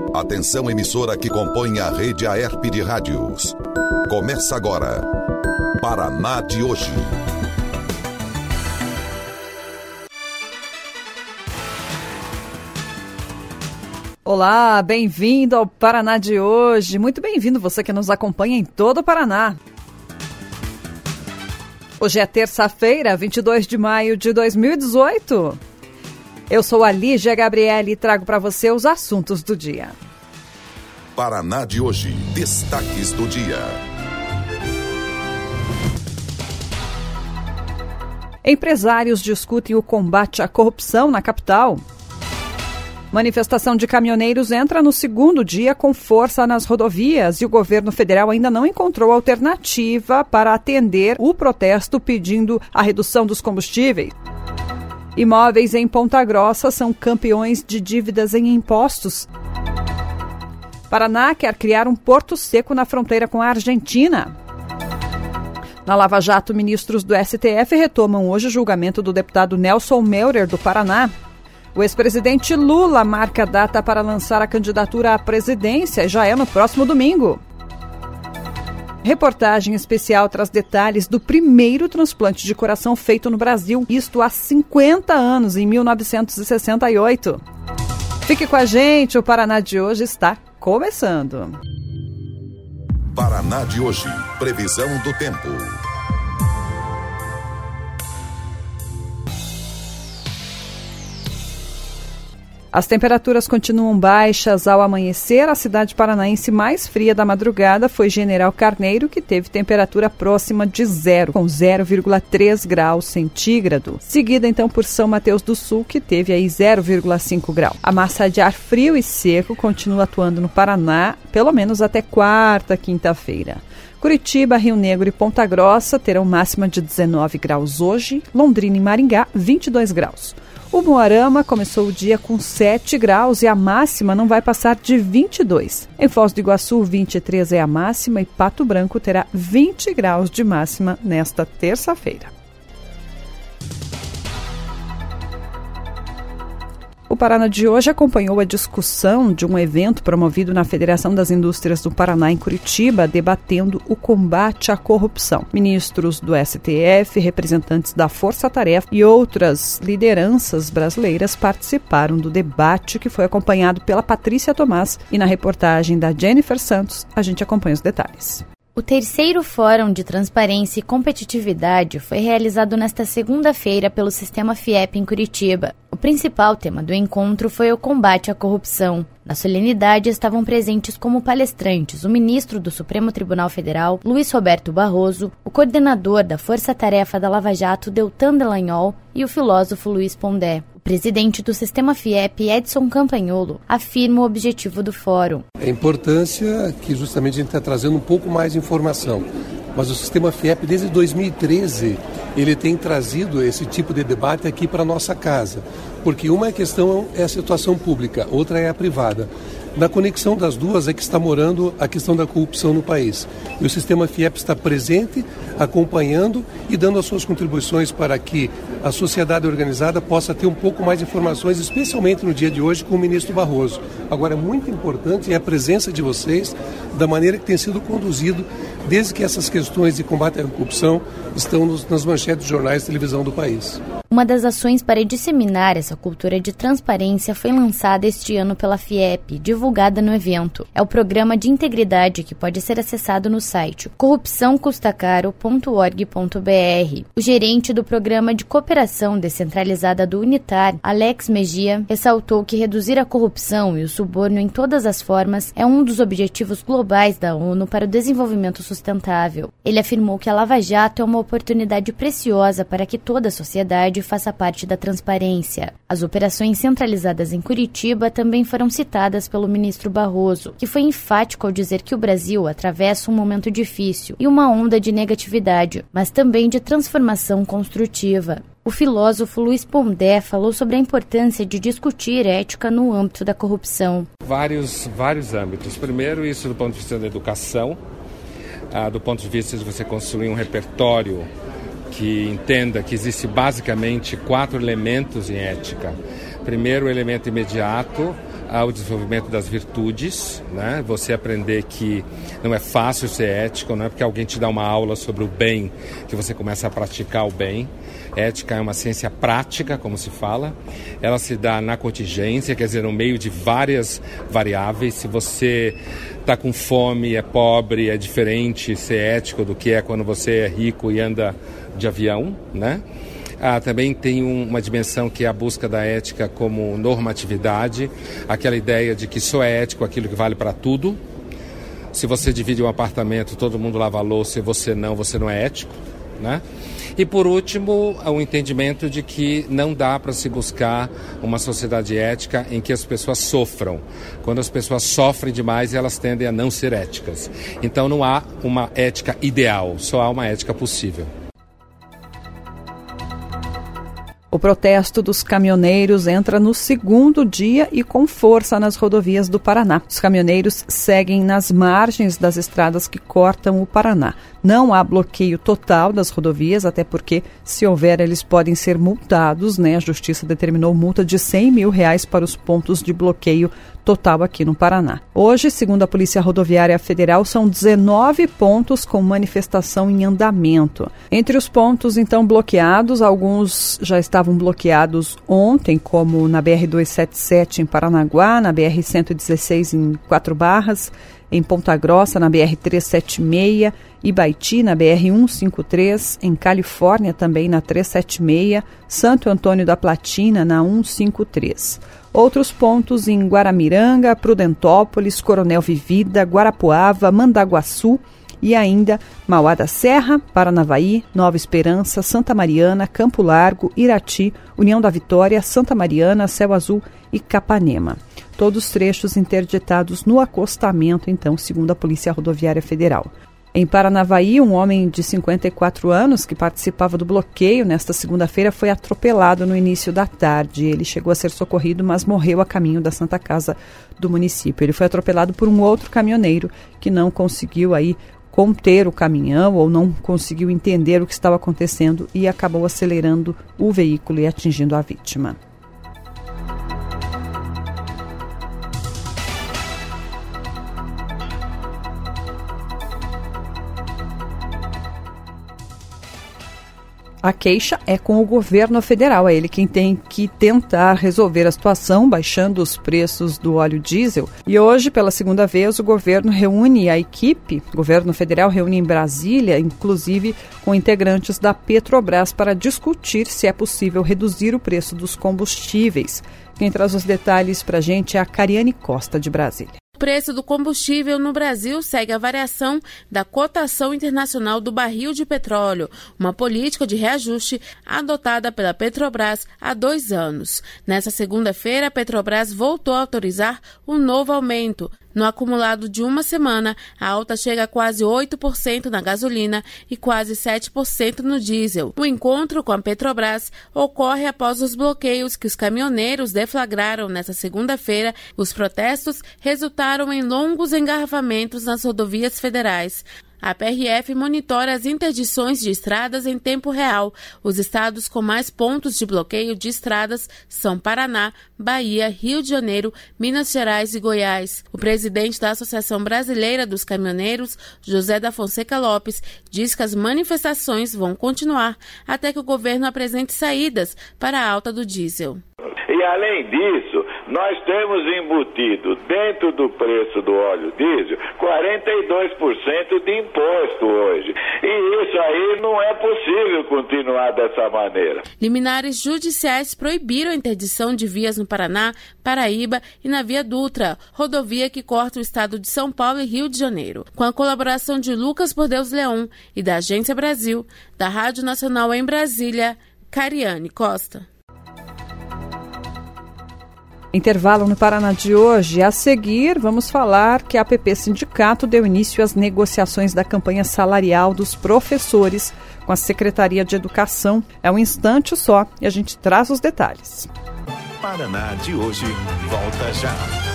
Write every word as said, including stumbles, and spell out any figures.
Atenção, emissora que compõe a rede Aerp de rádios. Começa agora, Paraná de hoje. Olá, bem-vindo ao Paraná de hoje. Muito bem-vindo você que nos acompanha em todo o Paraná. Hoje é terça-feira, vinte e dois de maio de dois mil e dezoito. Eu sou a Lígia Gabriele e trago para você os assuntos do dia. Paraná de hoje, destaques do dia. Empresários discutem o combate à corrupção na capital. Manifestação de caminhoneiros entra no segundo dia com força nas rodovias e o governo federal ainda não encontrou alternativa para atender o protesto pedindo a redução dos combustíveis. Imóveis em Ponta Grossa são campeões de dívidas em impostos. Paraná quer criar um porto seco na fronteira com a Argentina. Na Lava Jato, ministros do S T F retomam hoje o julgamento do deputado Nelson Meurer, do Paraná. O ex-presidente Lula marca data para lançar a candidatura à presidência e já é no próximo domingo. Reportagem especial traz detalhes do primeiro transplante de coração feito no Brasil, isto há cinquenta anos, em mil novecentos e sessenta e oito. Fique com a gente, o Paraná de hoje está começando. Paraná de hoje, previsão do tempo. As temperaturas continuam baixas ao amanhecer. A cidade paranaense mais fria da madrugada foi General Carneiro, que teve temperatura próxima de zero, com zero vírgula três graus centígrados. Seguida, então, por São Mateus do Sul, que teve aí zero vírgula cinco graus. A massa de ar frio e seco continua atuando no Paraná, pelo menos até quarta, quinta-feira. Curitiba, Rio Negro e Ponta Grossa terão máxima de dezenove graus hoje. Londrina e Maringá, vinte e dois graus. O Moarama começou o dia com sete graus e a máxima não vai passar de vinte e dois. Em Foz do Iguaçu, vinte e três é a máxima e Pato Branco terá vinte graus de máxima nesta terça-feira. O Paraná de hoje acompanhou a discussão de um evento promovido na Federação das Indústrias do Paraná, em Curitiba, debatendo o combate à corrupção. Ministros do S T F, representantes da Força Tarefa e outras lideranças brasileiras participaram do debate, que foi acompanhado pela Patrícia Tomás, e na reportagem da Jennifer Santos a gente acompanha os detalhes. O terceiro Fórum de Transparência e Competitividade foi realizado nesta segunda-feira pelo Sistema Fiep em Curitiba. O principal tema do encontro foi o combate à corrupção. Na solenidade estavam presentes como palestrantes o ministro do Supremo Tribunal Federal, Luiz Roberto Barroso, o coordenador da Força Tarefa da Lava Jato, Deltan Dallagnol, e o filósofo Luiz Pondé. O presidente do Sistema Fiep, Edson Campagnolo, afirma o objetivo do fórum. A importância que justamente a gente está trazendo um pouco mais de informação. Mas o Sistema Fiep, desde dois mil e treze, ele tem trazido esse tipo de debate aqui para a nossa casa. Porque uma questão é a situação pública, outra é a privada. Na conexão das duas é que está morando a questão da corrupção no país. E o Sistema Fiep está presente, acompanhando e dando as suas contribuições para que a sociedade organizada possa ter um pouco mais de informações, especialmente no dia de hoje com o ministro Barroso. Agora, é muito importante a presença de vocês, da maneira que tem sido conduzido, desde que essas questões de combate à corrupção estão nos, nas manchetes de jornais e televisão do país. Uma das ações para disseminar essa cultura de transparência foi lançada este ano pela Fiep, divulgada no evento. É o Programa de Integridade, que pode ser acessado no site corrupção custa caro ponto org ponto b r. O gerente do Programa de Cooperação Descentralizada do Unitar, Alex Mejia, ressaltou que reduzir a corrupção e o suborno em todas as formas é um dos objetivos globais da ONU para o desenvolvimento sustentável. Ele afirmou que a Lava Jato é uma oportunidade preciosa para que toda a sociedade faça parte da transparência. As operações centralizadas em Curitiba também foram citadas pelo ministro Barroso, que foi enfático ao dizer que o Brasil atravessa um momento difícil e uma onda de negatividade, mas também de transformação construtiva. O filósofo Luiz Pondé falou sobre a importância de discutir ética no âmbito da corrupção. Vários, vários âmbitos. Primeiro, isso do ponto de vista da educação, ah, do ponto de vista de você construir um repertório que entenda que existe basicamente quatro elementos em ética. Primeiro, o elemento imediato, ao desenvolvimento das virtudes, né? Você aprender que não é fácil ser ético, não é porque alguém te dá uma aula sobre o bem que você começa a praticar o bem. Ética é uma ciência prática, como se fala. Ela se dá na contingência, quer dizer, no meio de várias variáveis. Se você está com fome, é pobre, é diferente ser ético do que é quando você é rico e anda de avião, né? Ah, também tem um, uma dimensão que é a busca da ética como normatividade, aquela ideia de que só é ético aquilo que vale para tudo. Se você divide um apartamento, todo mundo lava a louça e você não, você não é ético, né? E por último, o entendimento de que não dá para se buscar uma sociedade ética em que as pessoas sofram. Quando as pessoas sofrem demais, elas tendem a não ser éticas. Então não há uma ética ideal, só há uma ética possível. O protesto dos caminhoneiros entra no segundo dia e com força nas rodovias do Paraná. Os caminhoneiros seguem nas margens das estradas que cortam o Paraná. Não há bloqueio total das rodovias, até porque, se houver, eles podem ser multados, né? A Justiça determinou multa de cem mil reais para os pontos de bloqueio total aqui no Paraná. Hoje, segundo a Polícia Rodoviária Federal, são dezenove pontos com manifestação em andamento. Entre os pontos, então, bloqueados, alguns já estavam bloqueados ontem, como na B R duzentos e setenta e sete em Paranaguá, na B R cento e dezesseis em Quatro Barras, em Ponta Grossa, na B R trezentos e setenta e seis, Ibaiti, na B R cento e cinquenta e três, em Califórnia, também na trezentos e setenta e seis, Santo Antônio da Platina, na cento e cinquenta e três. Outros pontos em Guaramiranga, Prudentópolis, Coronel Vivida, Guarapuava, Mandaguaçu e ainda Mauá da Serra, Paranavaí, Nova Esperança, Santa Mariana, Campo Largo, Irati, União da Vitória, Santa Mariana, Céu Azul e Capanema. Todos trechos interditados no acostamento, então, segundo a Polícia Rodoviária Federal. Em Paranavaí, um homem de cinquenta e quatro anos que participava do bloqueio nesta segunda-feira foi atropelado no início da tarde. Ele chegou a ser socorrido, mas morreu a caminho da Santa Casa do município. Ele foi atropelado por um outro caminhoneiro que não conseguiu aí conter o caminhão ou não conseguiu entender o que estava acontecendo e acabou acelerando o veículo e atingindo a vítima. A queixa é com o governo federal, é ele quem tem que tentar resolver a situação, baixando os preços do óleo diesel. E hoje, pela segunda vez, o governo reúne a equipe, o governo federal reúne em Brasília, inclusive com integrantes da Petrobras, para discutir se é possível reduzir o preço dos combustíveis. Quem traz os detalhes para a gente é a Cariane Costa, de Brasília. O preço do combustível no Brasil segue a variação da cotação internacional do barril de petróleo, uma política de reajuste adotada pela Petrobras há dois anos. Nessa segunda-feira, a Petrobras voltou a autorizar um novo aumento. No acumulado de uma semana, a alta chega a quase oito por cento na gasolina e quase sete por cento no diesel. O encontro com a Petrobras ocorre após os bloqueios que os caminhoneiros deflagraram nesta segunda-feira. Os protestos resultaram em longos engarrafamentos nas rodovias federais. A P R F monitora as interdições de estradas em tempo real. Os estados com mais pontos de bloqueio de estradas são Paraná, Bahia, Rio de Janeiro, Minas Gerais e Goiás. O presidente da Associação Brasileira dos Caminhoneiros, José da Fonseca Lopes, diz que as manifestações vão continuar até que o governo apresente saídas para a alta do diesel. E além disso, nós temos embutido dentro do preço do óleo diesel quarenta e dois por cento de imposto hoje. E isso aí não é possível continuar dessa maneira. Liminares judiciais proibiram a interdição de vias no Paraná, Paraíba e na Via Dutra, rodovia que corta o estado de São Paulo e Rio de Janeiro. Com a colaboração de Lucas Por Deus Leão e da Agência Brasil, da Rádio Nacional em Brasília, Cariane Costa. Intervalo no Paraná de hoje. A seguir, vamos falar que a A P P Sindicato deu início às negociações da campanha salarial dos professores com a Secretaria de Educação. É um instante só e a gente traz os detalhes. Paraná de hoje volta já.